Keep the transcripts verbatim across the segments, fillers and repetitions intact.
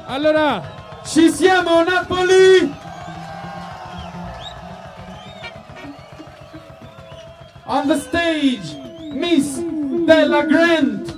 Allora, ci siamo Napoli! On the stage, Miss Della Grant.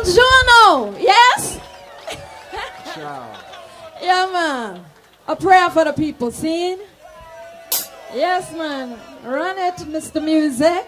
Buongiorno. Yes? Yeah, man. A prayer for the people. Sing. Yes, man. Run it, Mister Music.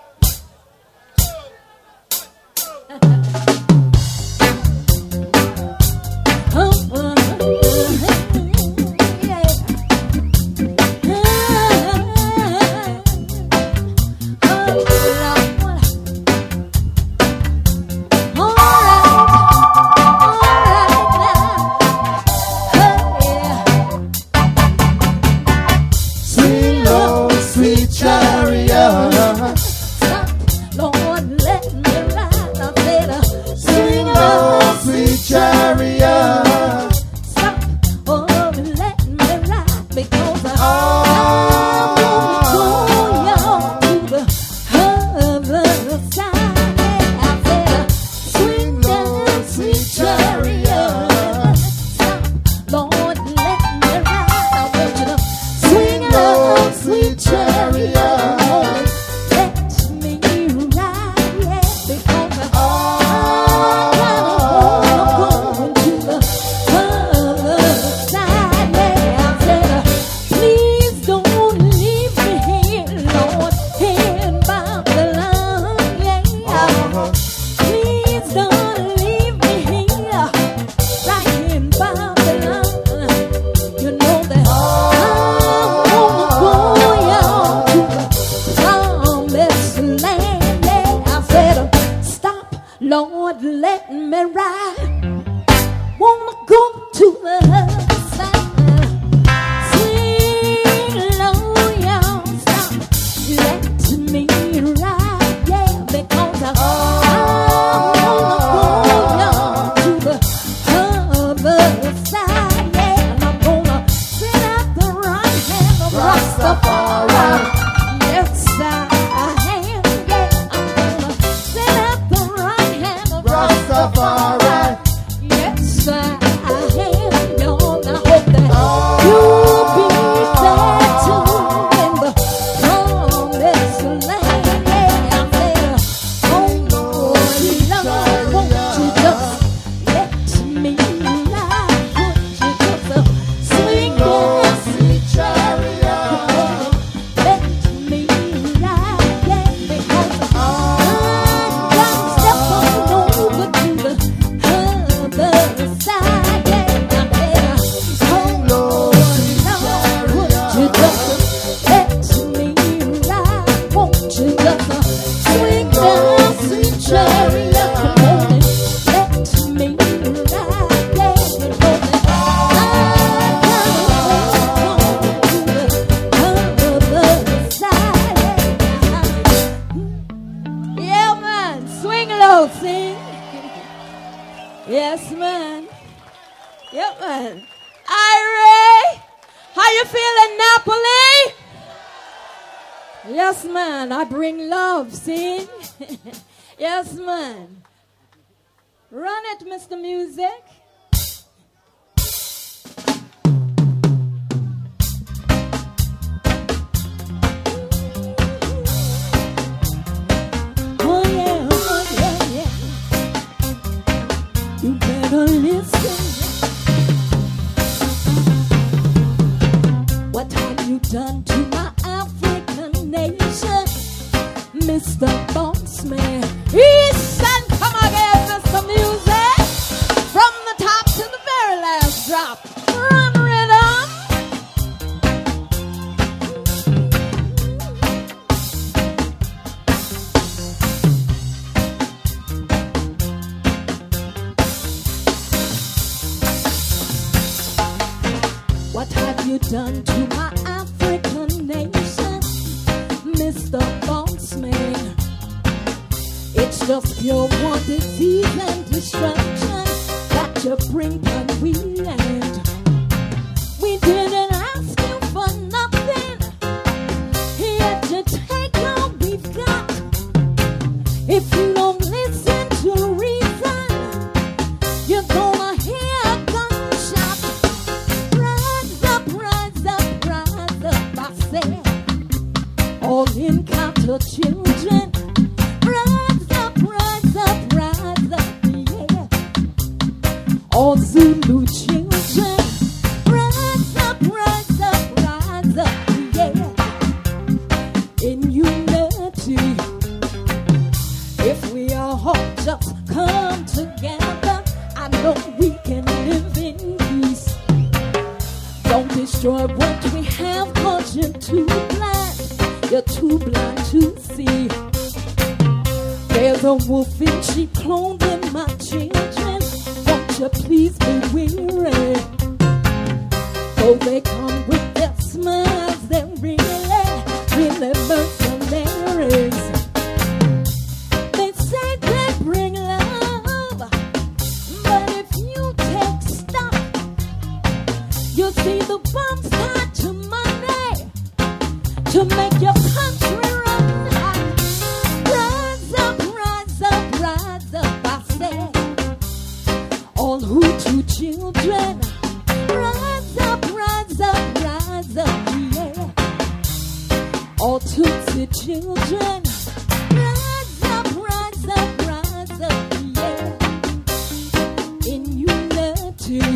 Mister Music. Oh yeah, oh yeah, yeah. You better listen. What have you done to my African nation, Mister Bossman? He said, come again, Mister Music. From the top to the very last drop. Run rhythm. What have you done to my African nation, Mister Bossman? It's just pure war, disease and destruction that you bring on we land. We didn't ask you for nothing, yet you take all we've got. If you don't listen to reason, you're gonna hear a gunshot. Rise up, rise up, rise up, I say. All encounter children. Rise up, rise up, rise up, all Zulu children, rise up, rise up, rise up, yeah, in unity. If we all just come together, I know we can live in peace. Don't destroy what we have, cause you're too blind, you're too blind to see. There's a wolf in sheep clothing, my children, won't you please be weary? Though they come with their smiles, they're really, really mercenaries. They say they bring love, but if you take stock, you'll see the bombs tied to money to make your country run hot. Rise up, rise up, rise up, I say, all Hutu children, rise up, rise up, rise up, yeah, all Tutsi children, rise up, rise up, rise up, yeah, in unity.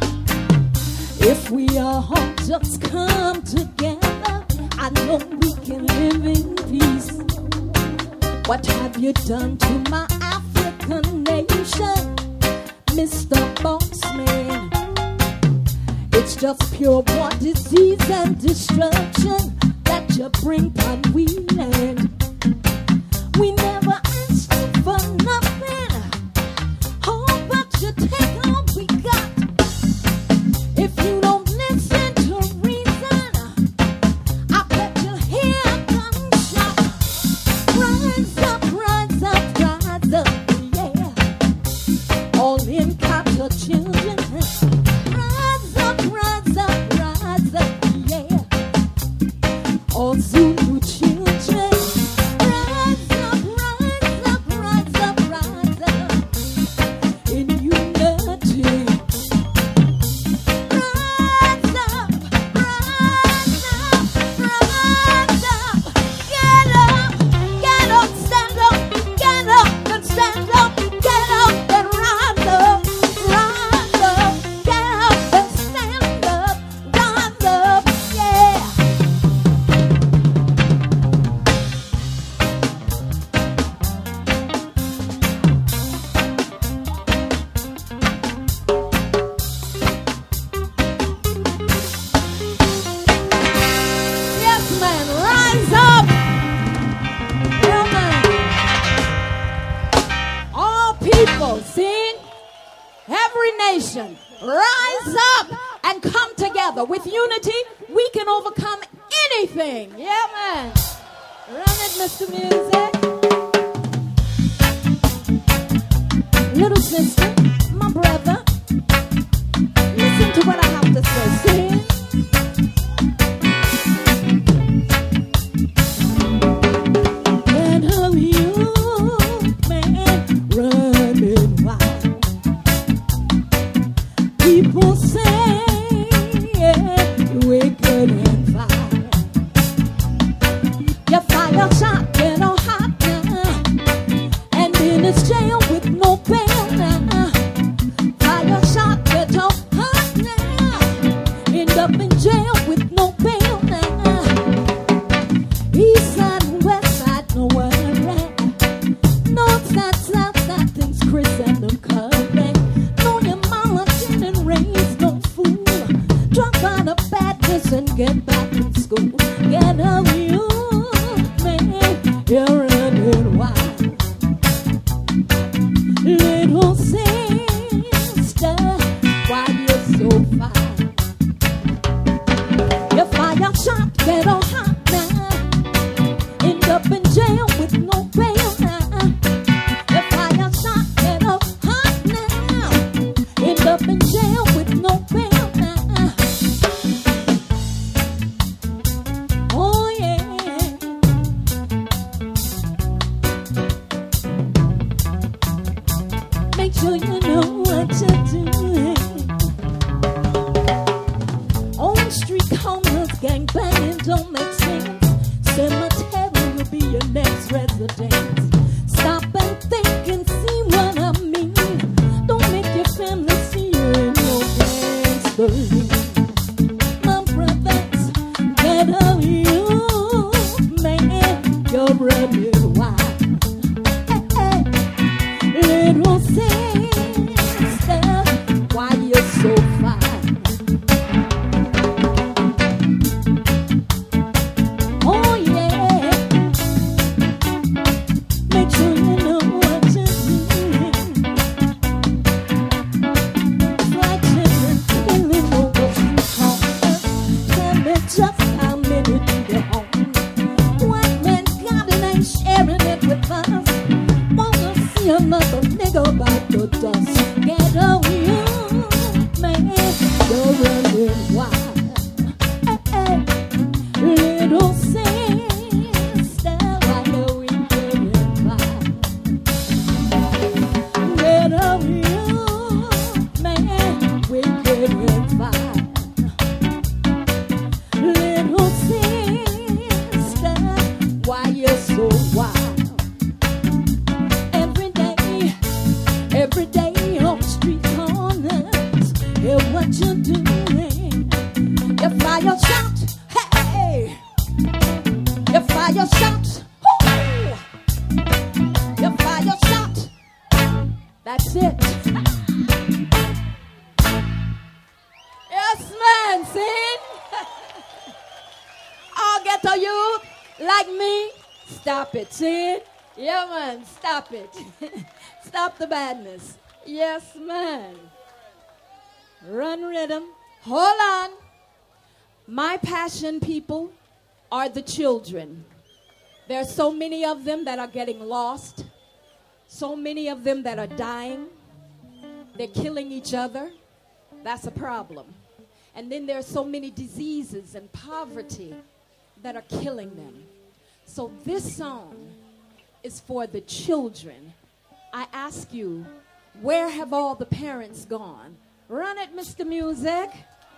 If we all just come together, I know we can live in peace. What have you done to my African nation, Mister Bossman? It's just pure war, disease and destruction that you bring upon we land. We never asked you for nothing, oh, but you take all we got. If you don't listen to reason, I bet you'll hear a gunshot. Rise up, rise up, rise up, yeah, all in Kata children. Rise up, rise up, rise up, yeah, all Zulu children. Rise up, rise up, rise up, rise up, in unity. Rise up, rise up, rise up, get up, get up, stand up, get up and stand up, get up and rise up, rise up, get up and stand up, rise up, yeah. Yes, man, rise up. Yeah, man. All people, sing. Every nation, rise up and come together. With unity, we can overcome anything. Yeah, man. Run it, Mister Music. Little sister, my brother, listen to what I have to say. Sing. Let of you, man, running wild. People say, yeah, you wicked and vile. Your fire shot get on hot now, and in this jail with no bail now. Fire shot get on hot now, end up in jail with no bail now. East side and west side, nowhere at. North side, south side, things Chris and them correct. Know your mama didn't raise no fool. Drop out of badness and get back in school. Get up, you man, you're running wild. Little sister, why you so fine? Your fire shot get on hot now, end up in jail with no bail now. Your fire shot get on hot now, end up in jail with no bail now. Oh yeah. it. Yes, man, sing. All ghetto youth like me, stop it, see? Yeah, man, stop it. Stop the badness. Yes, man. Run rhythm. Hold on. My passion, people, are the children. There are so many of them that are getting lost. So many of them that are dying. They're killing each other. That's a problem. And then there are so many diseases and poverty that are killing them. So this song is for the children. I ask you, where have all the parents gone? Run it, Mister Music.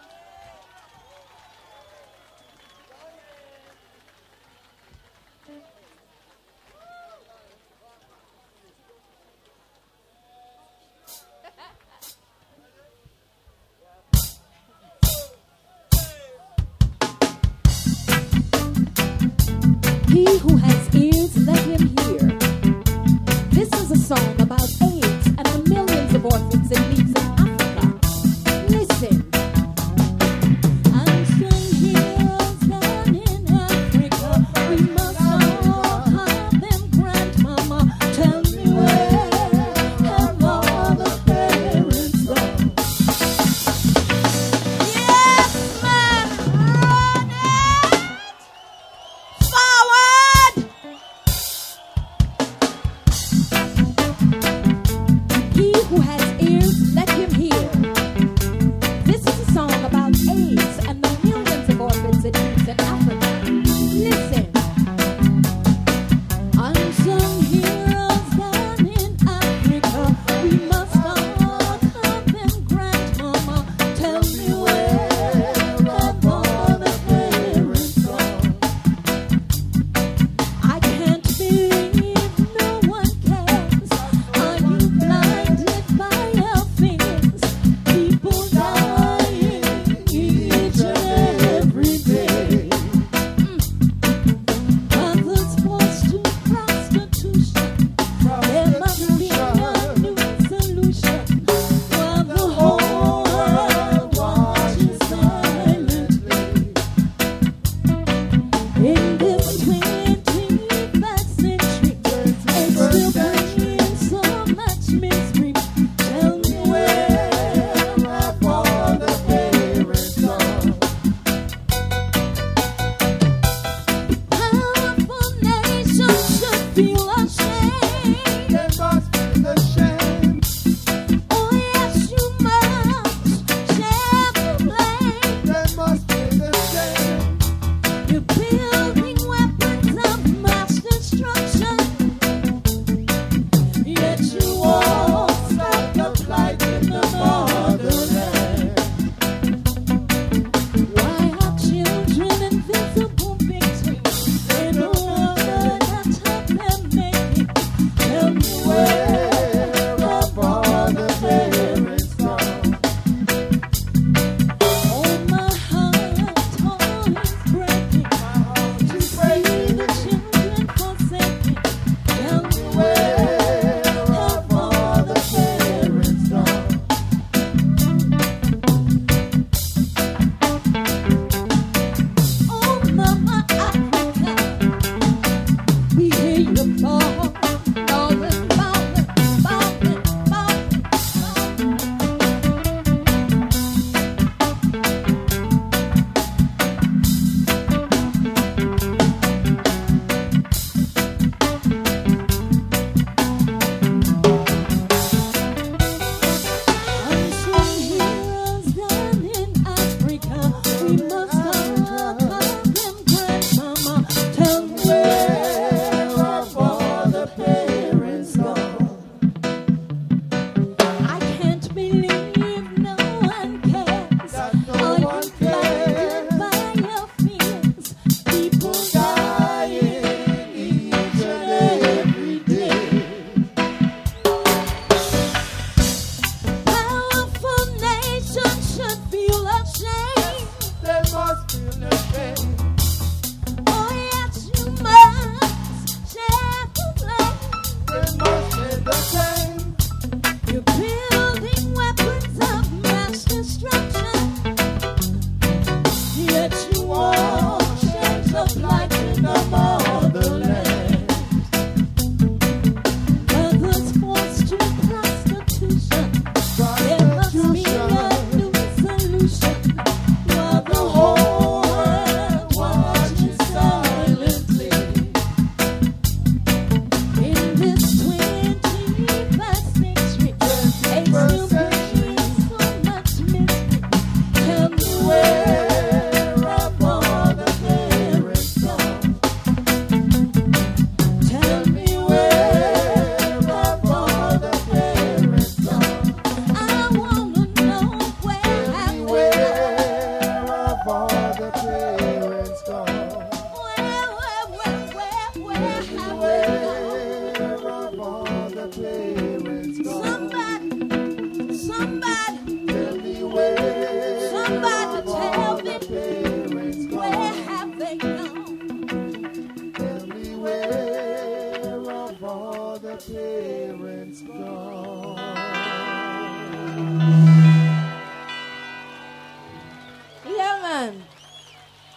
He who has ears, let him hear. This is a song about AIDS and the millions of orphans in needs in Africa. Listen. Unsung heroes down in Africa. We must all have them, grandmama. Tell me where have all the parents gone? Yes, man, run it! Forward! He who has ears, let him hear. This is a song about AIDS and the millions of orphans it needs in Africa. Listen. Unsung heroes down in Africa. We must all have them, grandmama. Tell me where have all the parents gone? I can't believe no one cares. Are you blinded by our fears? People dying each and every day.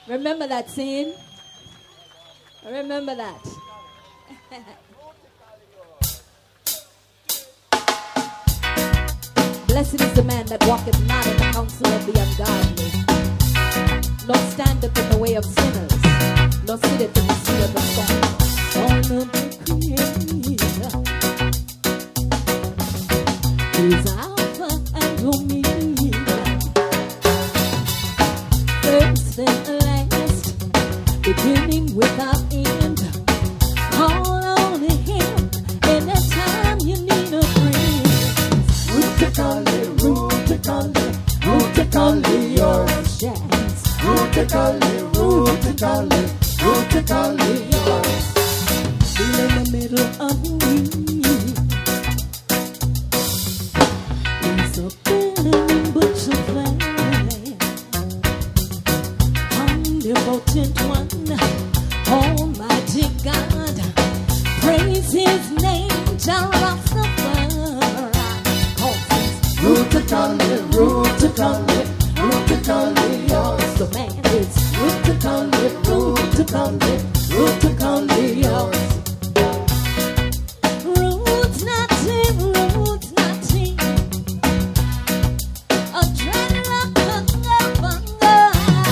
Remember that scene? Remember that. Blessed is the man that walketh not in the counsel of the ungodly, nor standeth in the way of sinners, nor sitteth in the seat of the scornful. All of the Creator is Alpha and Omega, first and last, beginning without end. Call on Him anytime you need a friend. Rutically, rutically, rutically yours. Yes. Rutically, rutically, rutically yours. In the middle of the week is a burning bush of flame. Omnipotent One, Almighty God, praise His name, Jerusalem. Rutically, rutically, rutically yours. The man is Rutically, rutically, rutically yours. roots nothing, roots nothing. A dreadlock of the bunga,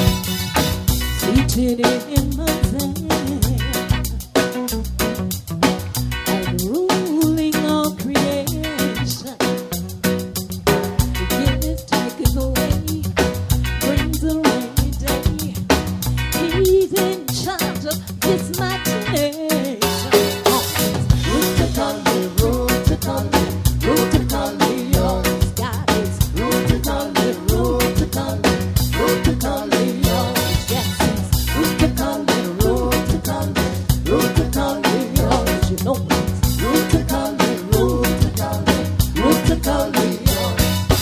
seated in the sand and ruling all creation. He giveth, taketh away, brings a rainy day. He's in charge of this mighty nation. Rutically, rutically, rutically yours. God is Rutically, rutically, rutically yours. yes, he's Rutically, rutically, rutically yours. you know he's Rutically, rutically, rutically yours.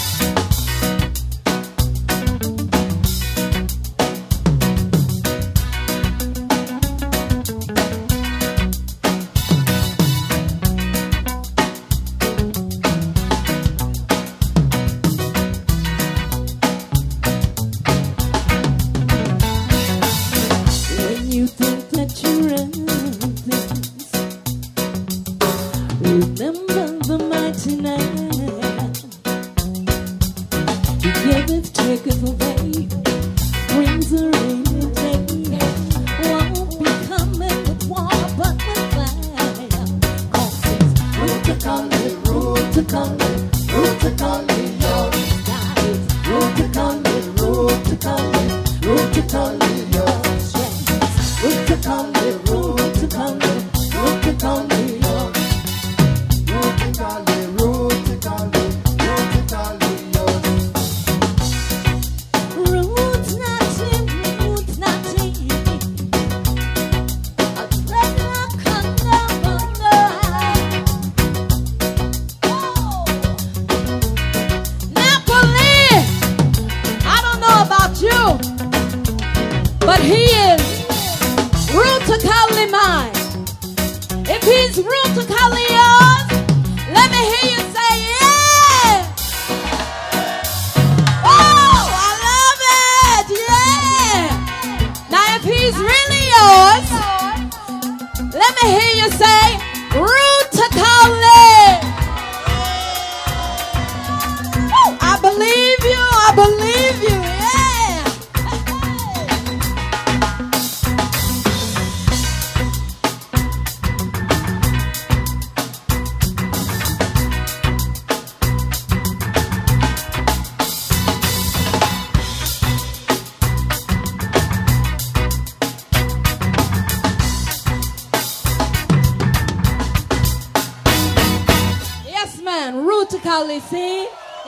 when you think that you run things. Remember the mighty name. He giveth, taketh away, brings a rainy day. Won't be coming with water, but with fire. Cause he's Rutically, rutically, rutically yours. God is Rutically, rutically, rutically yours. yes. Rutically, rutically, rutically yours. Rutically, rutically, rutically yours. Roots nothing, roots nothing. A dreadlock under bunga. Oh, Napoli. I don't know about you, but he is rutically mine. If he's rutically yours, let me hear you say yeah. Oh, I love it. Yeah. Now, if he's really yours, let me hear you say rutically. Woo, I believe you. I believe you. Yeah. Yes, man. Rutically, see?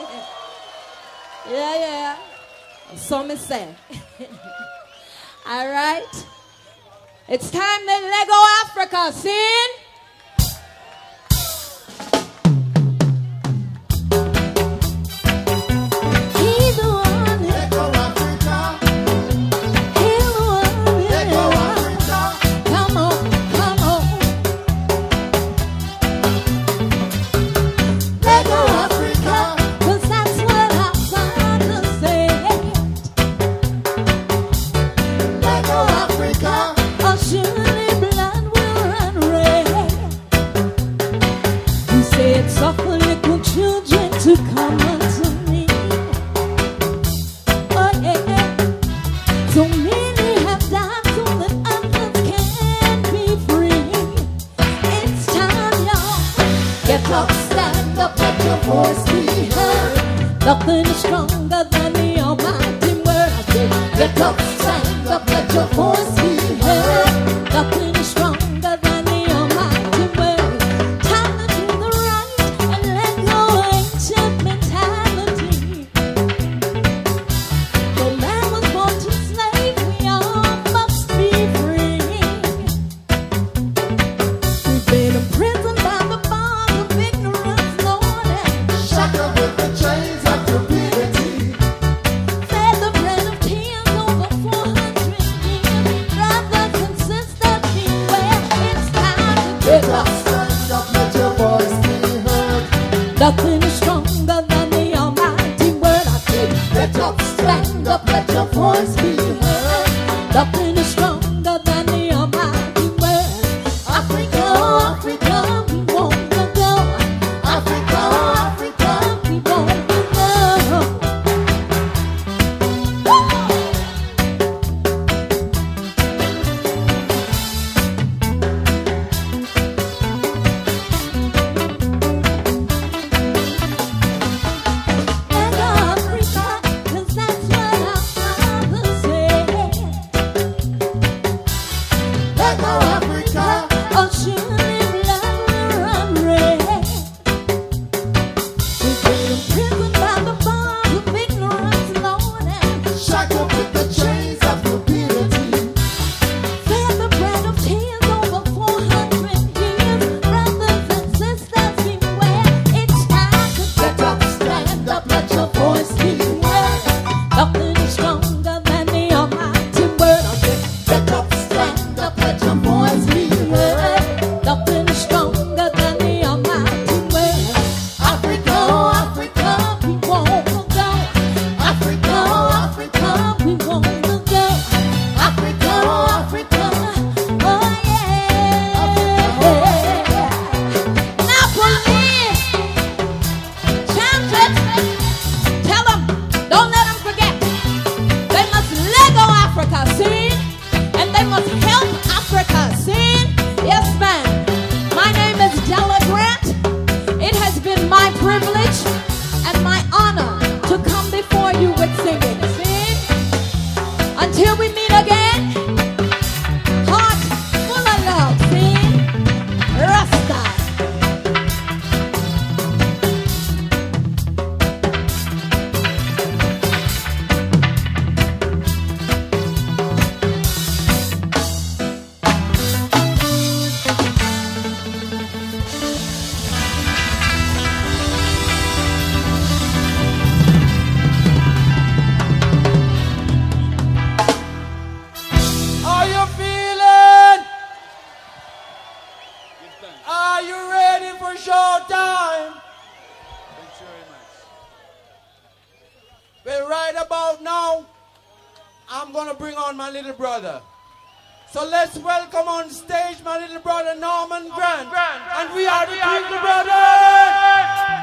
Yeah, yeah. So me say. All right. It's time to Lego Africa. Sing. He's the one. Lego Africa, He's the one. Lego Africa, Come on, come on. Lego Africa, 'Cause that's what our Father said. Africa. Oh, surely blood will run red. He said, suffer little children to come unto me. Oh, yeah. So many have died so that others can be free. It's time, y'all. Get up, stand up, let your voice be heard. Nothing is stronger than the almighty word. I said, get up, stand up, let your voice be heard. Nothing is stronger than the almighty word. Time to do the right and let go ancient mentality. No man was born to slave, we all must be free. We've been imprisoned by the bars of ignorance, Lord, and Shackled with the chains of stupidity. fed the bread of tears over four hundred years. Brothers and sisters, beware, it's time to Get get up, up. stand up, let your voice be heard. Nothing is stronger than the almighty word. I said, get up, stand up, let your voice be heard. Nothing is stronger than the almighty word. Africa, oh, Africa, we want to go. Africa, oh, Africa, we want to go. And Africa, 'cause that's what our father said. Let go Africa. Oh, surely blood will run red. We've been imprisoned by the bars of ignorance, Lord, and Shackled with the chains of stupidity. fed the bread of tears over four hundred years. Brothers and sisters, beware, it's time to get up, stand up, let your voice be heard. Nothing is stronger than the almighty word. I said, get up, stand up, let your voice be heard. Nothing is stronger than the almighty word. Africa, oh, Africa, we want to go. Africa, oh, Africa, we want to go. Africa, oh, Africa, oh yeah. Now police, champions, tell them, don't let them forget. They must Lego Africa, see? And they must help Africa, see? Yes, ma'am. My name is Della Grant. It has been my privilege and my honor to come before you with singing, see? Until we meet again, heart full of love, see? Rasta. Are you feeling? Are you ready for showtime? Well, right about now, I'm gonna bring on my little brother. So let's welcome on stage my little brother Norman Grant, and we are the Twinkle Brothers.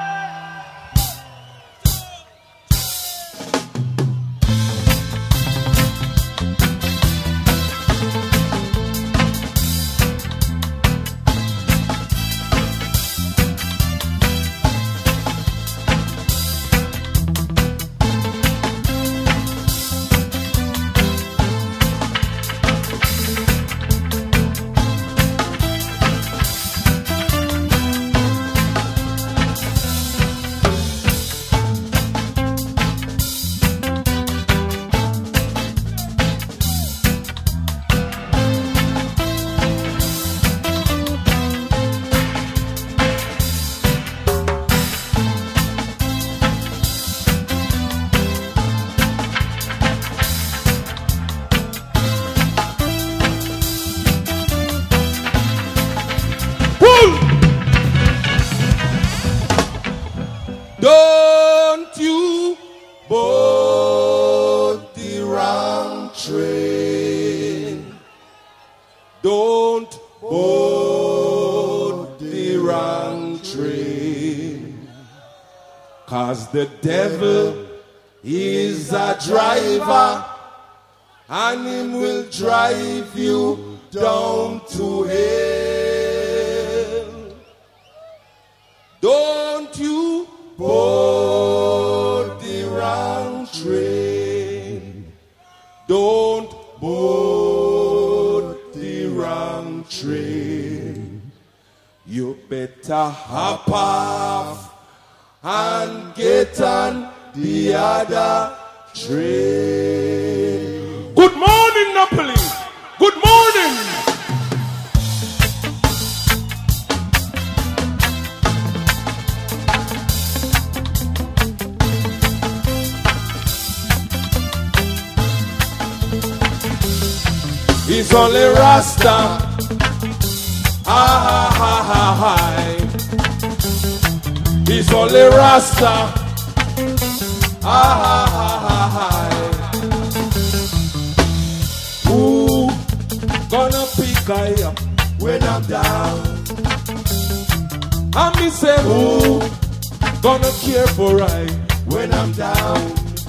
'cause the devil is a driver, and him will drive you down to hell. Don't you board the wrong train. Don't board the wrong train. You better hop off and get on the other train. Good morning, Napoli. Good morning. It's only Rasta. Ah, ha, ha, ha, ha. It's only Rasta. Ah, ha, ha, ha, ha. Who gonna pick I up when I'm down? And me say, who gonna care for I when I'm down?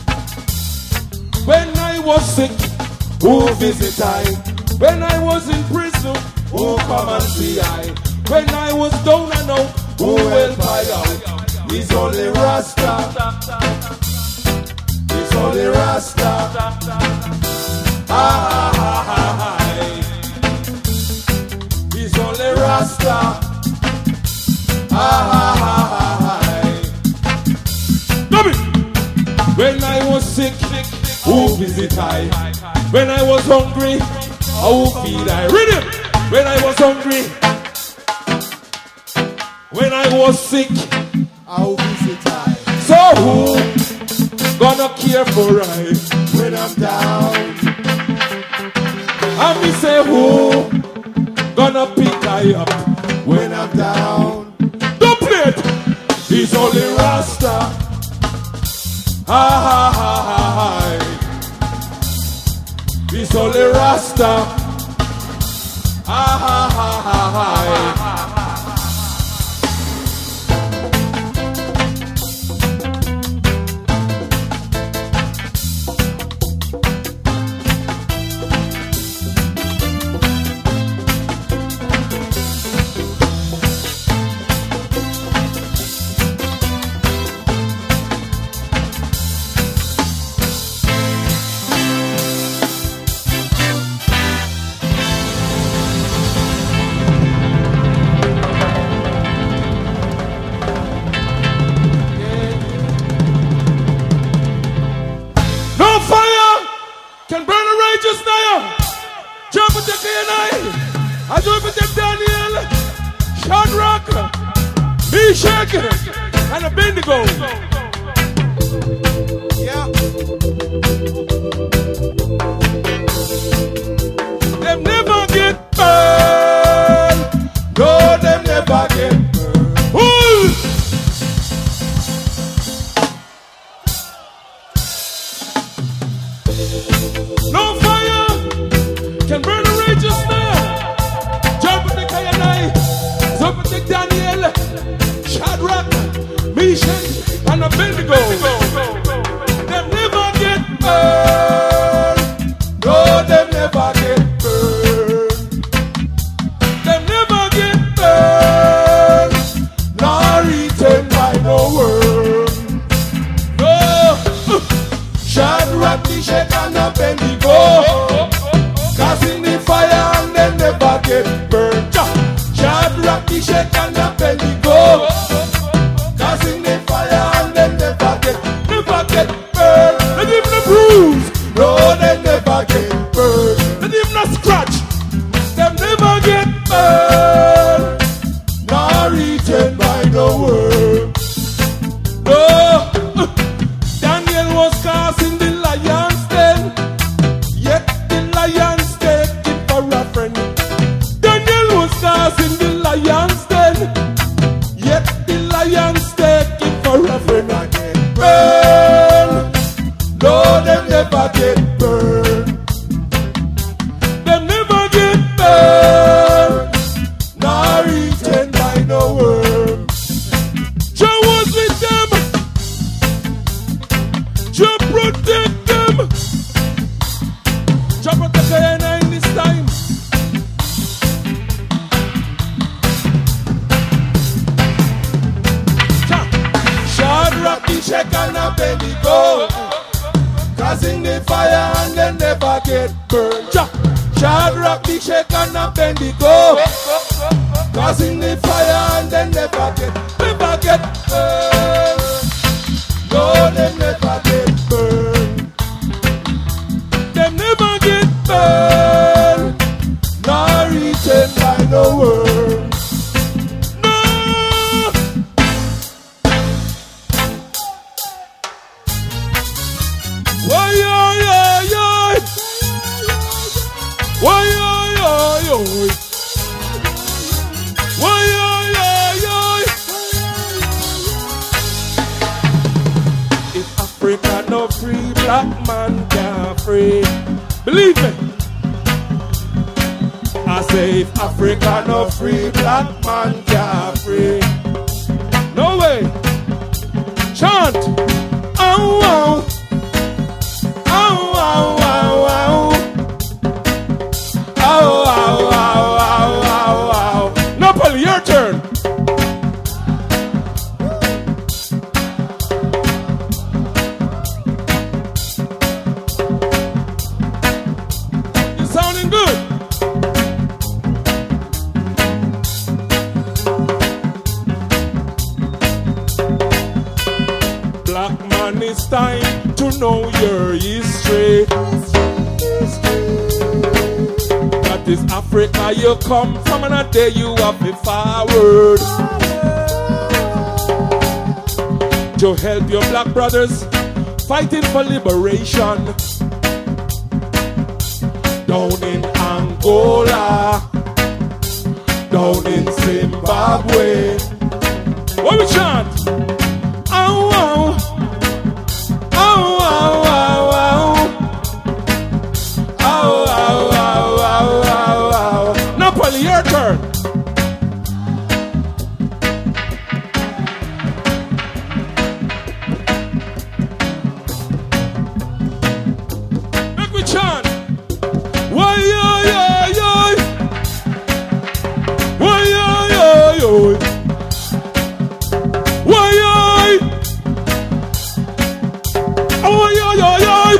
When I was sick, who visit I? When I was in prison, who come and see I? When I was down and out, who will buy out? It's only Rasta. It's only Rasta. Ah, ha, ha, ha, ha. It's only Rasta. Ah, ha, ha, ha, ha. When I was sick, who visit I? When I was hungry, how feed I? Read it! When I was hungry, when I was sick, how visit I? So who gonna care for I when I'm down? And me say who gonna pick I up when I'm down? Don't play it! It's only Rasta. Ha ha ha ha ha. It's only Rasta. Ah, ha, ha, ha, ha. I do it with them Daniel, Shadrach, Meshach, and Abednego. Yeah. Them never get burned. No, them never get burned. Ooh. No fire can burn a righteous man. Daniel, Shadrach, Meshach, and Abednego. Them never get burned. No, them never get burned. Them never get burned. Nor eaten by no worm. No. Shadrach, Meshach, and Abednego. Cause in the fire and they never get burned. Shadrach, Meshach, and Abednego. Cause in the fire and they never get, never get burned. They give them a bruise. No, they never get burned. They give them a scratch. They never get burned. Nor eaten by no worm. No. Daniel was cast in the lion's den. Yet the lion's taking for a friend. Daniel was cast in the lion's den, yet the lion's taking for a friend again. Burn, no, them never get burned. Them never get burned, nor eaten by no worm. Jah was with them big shake and a bend it go. Causing the fire and then never get, never get burned. No, they never get burned. They never get burned. Nor eaten by no worm. No. Why, yo, yo, yo. Why, yo, yo, yo. Why, yo, yo, yo. If Africa no free, black man can't free. Believe me. I say if Africa no free, black man can't free. No way. Chant. Ow, ow. Ow, ow, ow, ow. Ow, ow, ow, ow, ow, ow. Napoli, your turn. You're sounding good. Black man, it's time to know your history. That is Africa you come from, and a day you have to forward to help your black brothers fighting for liberation. Down in Angola, down in Zimbabwe. What we chant? Ow, ow. Ow, ow, ow, ow. Ow, ow, ow, ow, ow, ow. Napoli, your turn. Make we chant. Why, yo, yo, yo. Why, yo, yo, yo. Why, yo. Oh, yo, yo,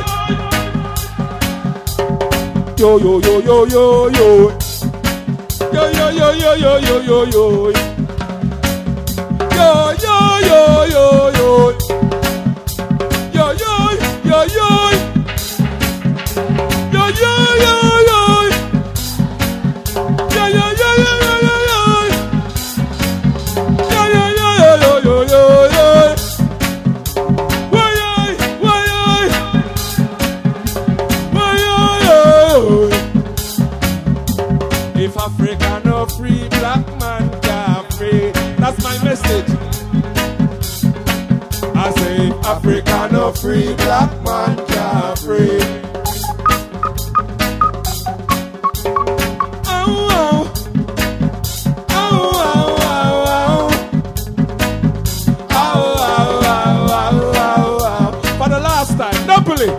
yo. Yo, yo, yo, yo, yo, yo. Yo, yo, yo, yo, yo, yo, yo, yo. Yo, yo, yo, yo, yo. Yo, yo, yo, yo. Yo, yo, yo, yo. Yo, yo, yo, yo, yo, yo, yo. Yo, yo, yo, yo, yo, yo, yo. Why, why, why, if Africa no free, black man can't free. That's my message. I say if Africa no free, black man can't free. Ow, ow. Ow, ow, ow, ow. Ow, ow, ow, ow, ow, ow. For the last time, Napoli.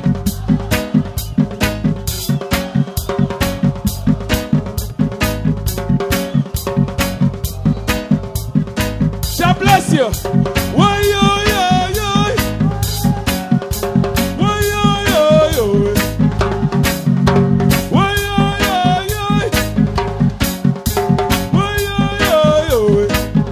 Bless you. Why, yo, yo, yo. Why, yo, yo, yo. Why, yo, yo, yo. Why, yo, yo, yo.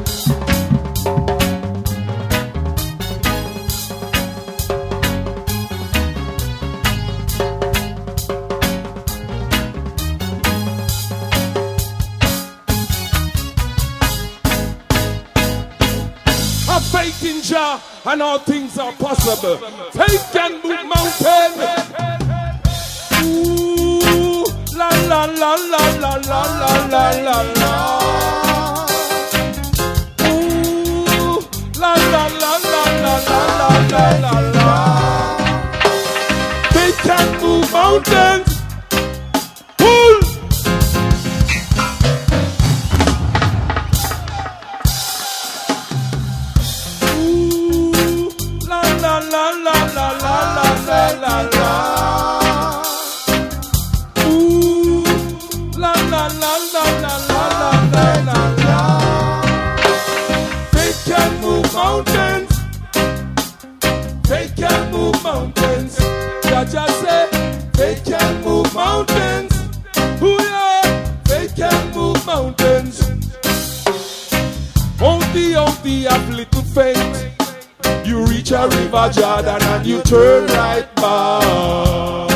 Have faith in Jah and all things are possible. Faith can move mountains. Ooh, la la la la la la la la la la. Ooh, la la la la la la la la la. Faith can move mountains. Pull. La la la la la la la la. Ooh, la la la la la la la la la. Faith can move mountains. Faith can move mountains. Jah Jah say, faith can move mountains. Only, only have little faith. You reach a river Jordan and you turn right back.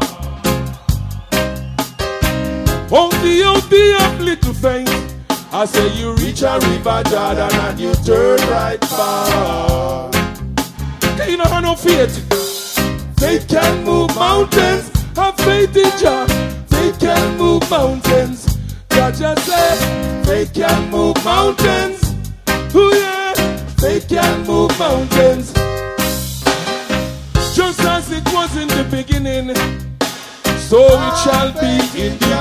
Only, only have little faith. I say you reach a river Jordan and you turn right back. Okay, you don't have no faith. Faith can move mountains. Have faith in Jah. Faith can move mountains. Jah just say, faith can move mountains. Oh yeah, faith can move mountains. Just as it was in the beginning, so it shall be in the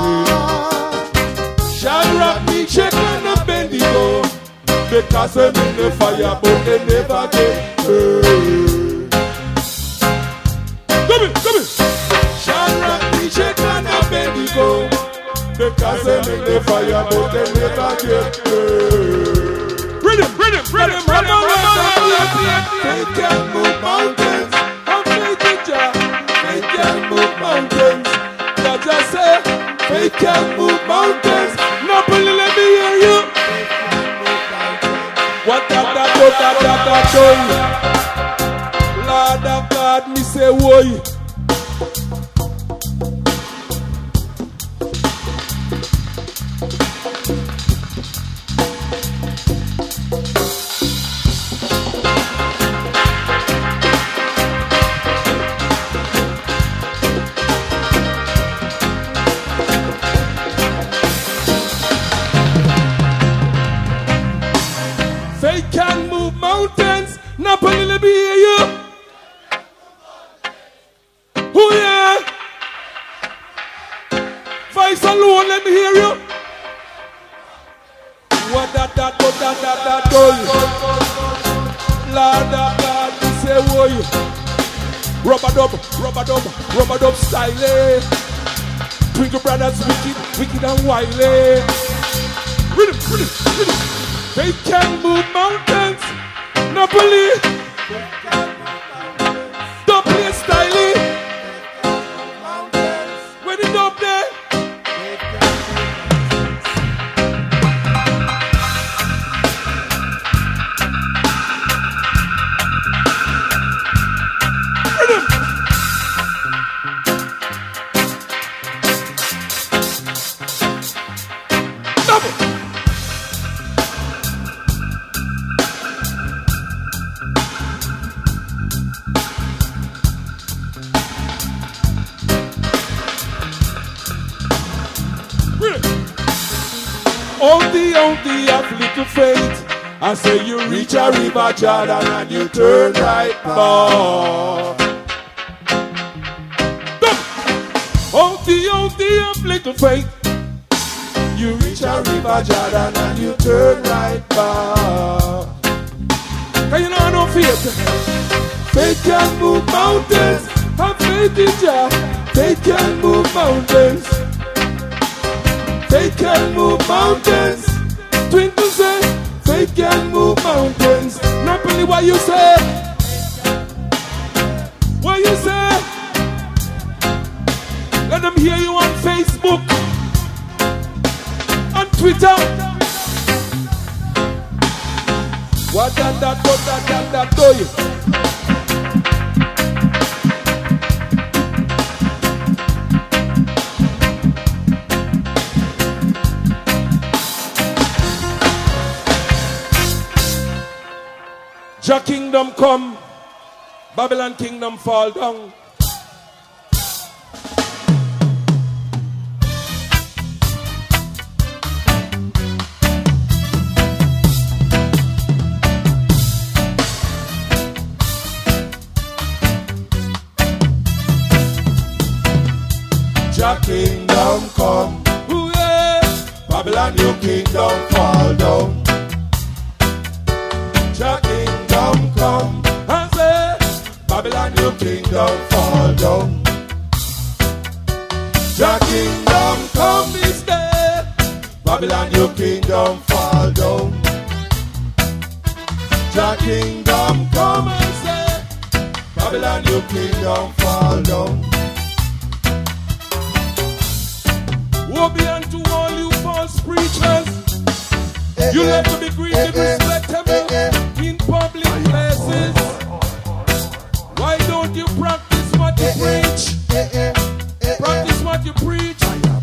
end. Shall rock me, check and Abednego, because they make the fire, but they never get burned. Come in, come in. Shall rock me, check and Abednego, because they make the fire, but they never get burned. Rhythm, rhythm, rhythm, rhythm, rhythm. Faith can move mountains. Have faith in Jah. Faith can move mountains. Jah just say, faith can move mountains. Napoli, let me hear you. What that, that, that, that, that, that, Lord of God, me say, why? Napoli, let me hear you. Oh yeah. Voice alone, let me hear you. What that, that, that, that, that, that, Lord of God, we say, whoa. Rubber dub, rubber dub, rubber dub style. Eh? Twinkle Brothers, wicked, wicked and wily. Rhythm, rhythm, rhythm. They can move mountains. Napoli, don't play styling. When it's up there, double. Only, only have little faith. I say you reach a river Jordan and you turn right back. Only, only have little faith. You reach a river Jordan and you turn right back. Can you know no faith? Faith can move mountains. Have faith in Jah. Faith can move mountains. Faith can move mountains. Twinkle say, faith can move mountains. Napoli, what you say? What you say? Let them hear you on Facebook, on Twitter. What that, that, what that, that, that, do you? Jah kingdom come, Babylon kingdom fall down. Jah kingdom come, ooh yeah. Babylon your kingdom fall down. Jah kingdom come, I say, Babylon your kingdom fall down. Jah kingdom come this day, Babylon your kingdom fall down. Jah kingdom come, I say, Babylon your kingdom fall down. Woe be unto all you false You love to be greeted respectable in public places. Why don't you practice what you preach? Practice what you preach.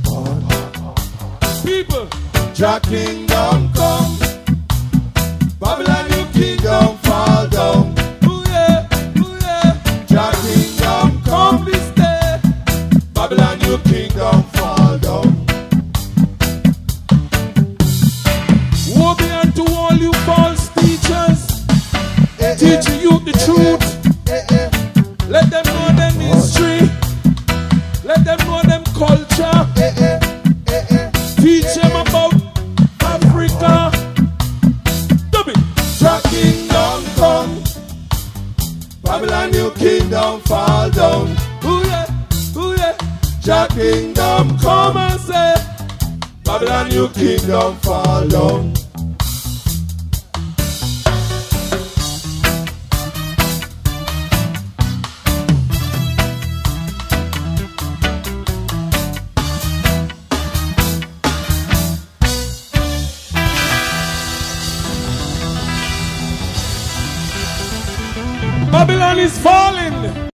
People, Jah kingdom come, Babylon your kingdom fall down. ooh yeah, ooh yeah. Jah kingdom Come come, this day. Babylon your kingdom fall down. Woe be unto all you false teachers, Eh, eh, teaching you the truth. eh, eh, Let them know them history. Let them know them culture. eh, eh, eh, eh. Teach them about Africa. Dub it. Jah kingdom come, Babylon your kingdom fall down. Ooh yeah, ooh yeah. Jah kingdom Come come, and say, Babylon your kingdom fall down. Babylon is falling.